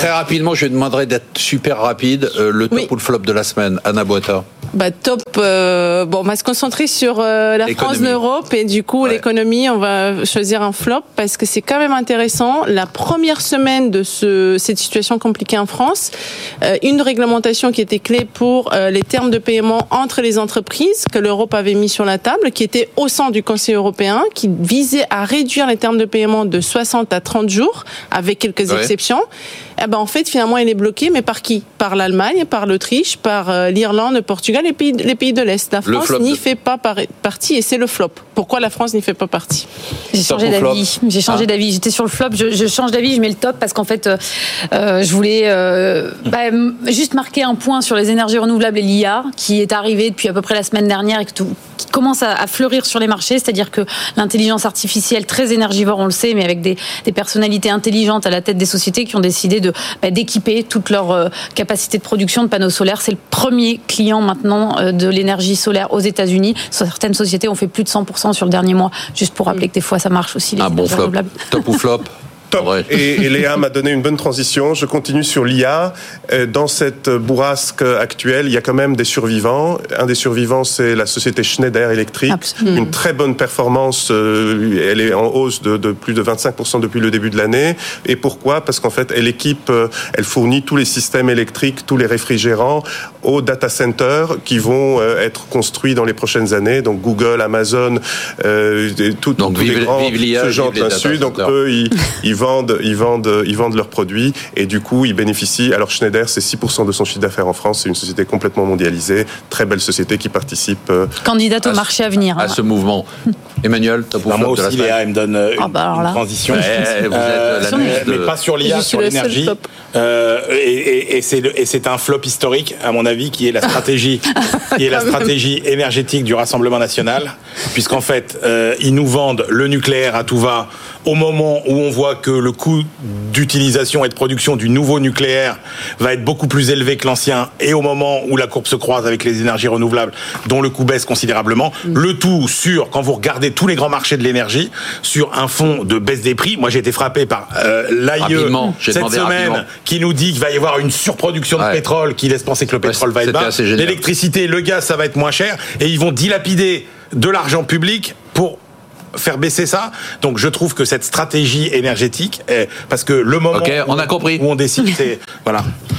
Très rapidement, je demanderai d'être super rapide. Le top ou le flop de la semaine, Anna Boita. Top. On va se concentrer sur la France, l'Europe et du coup l'économie. On va choisir un flop parce que c'est quand même intéressant. La première semaine de cette situation compliquée en France, une réglementation qui était clé pour les termes de paiement entre les entreprises que l'Europe avait mis sur la table, qui était au centre du Conseil européen, qui visait à réduire les termes de paiement de 60 à 30 jours, avec quelques exceptions. En fait, finalement, elle est bloquée, mais par qui ? Par l'Allemagne, par l'Autriche, par l'Irlande, le Portugal, les pays de l'Est. La France n'y fait pas partie et c'est le flop. Pourquoi la France n'y fait pas partie ? J'ai changé d'avis. J'étais sur le flop, je change d'avis, je mets le top parce qu'en fait, je voulais juste marquer un point sur les énergies renouvelables et l'IA qui est arrivé depuis à peu près la semaine dernière et qui commence à fleurir sur les marchés, c'est-à-dire que l'intelligence artificielle, très énergivore, on le sait, mais avec des personnalités intelligentes à la tête des sociétés qui ont décidé d'équiper toute leur capacité de production de panneaux solaires. C'est le premier client maintenant de l'énergie solaire aux États-Unis. Certaines sociétés ont fait plus de 100% sur le dernier mois, juste pour rappeler que des fois ça marche aussi. Un bon flop. Top ou flop? Top. Et Léa m'a donné une bonne transition. Je continue sur l'IA. Dans cette bourrasque actuelle, il y a quand même des survivants. Un des survivants, c'est la société Schneider Electric. Absolument. Une très bonne performance. Elle est en hausse de plus de 25% depuis le début de l'année. Et pourquoi ? Parce qu'en fait, elle fournit tous les systèmes électriques, tous les réfrigérants aux data centers qui vont être construits dans les prochaines années. Donc Google, Amazon, tous les grands se jantent là-dessus. Donc eux, ils vendent leurs produits et du coup ils bénéficient. Alors Schneider, c'est 6% de son chiffre d'affaires en France, c'est une société complètement mondialisée, très belle société qui participe candidate au marché à venir à ce mouvement. Emmanuel, top ou flop? Moi aussi, Léa, elle me donne une transition. Mais pas sur l'IA, sur l'énergie. Et c'est un flop historique, à mon avis, qui est la stratégie énergétique du Rassemblement national, puisqu'en fait, ils nous vendent le nucléaire à tout va au moment où on voit que le coût d'utilisation et de production du nouveau nucléaire va être beaucoup plus élevé que l'ancien, et au moment où la courbe se croise avec les énergies renouvelables, dont le coût baisse considérablement. Le tout quand vous regardez tous les grands marchés de l'énergie, sur un fond de baisse des prix. Moi, j'ai été frappé par l'AIE cette semaine, qui nous dit qu'il va y avoir une surproduction de pétrole, qui laisse penser que le pétrole va être bas. L'électricité, le gaz, ça va être moins cher, et ils vont dilapider de l'argent public pour faire baisser ça. Donc je trouve que cette stratégie énergétique parce que le moment on a compris. où on décide, c'est voilà.